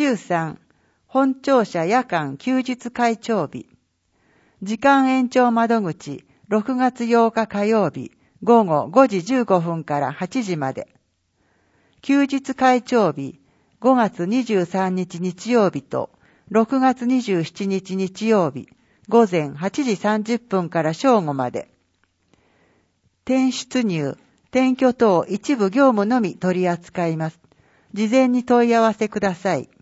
13、本庁舎夜間休日会長日。時間延長窓口、6月8日火曜日、午後5時15分から8時まで。休日会長日、5月23日日曜日と、6月27日日曜日、午前8時30分から正午まで。転出入、転居等一部業務のみ取り扱います。事前に問い合わせください。